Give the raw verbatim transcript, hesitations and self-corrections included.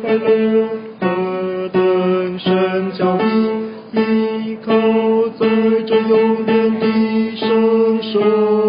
快乐，何等神交易，依靠在这永远的生生。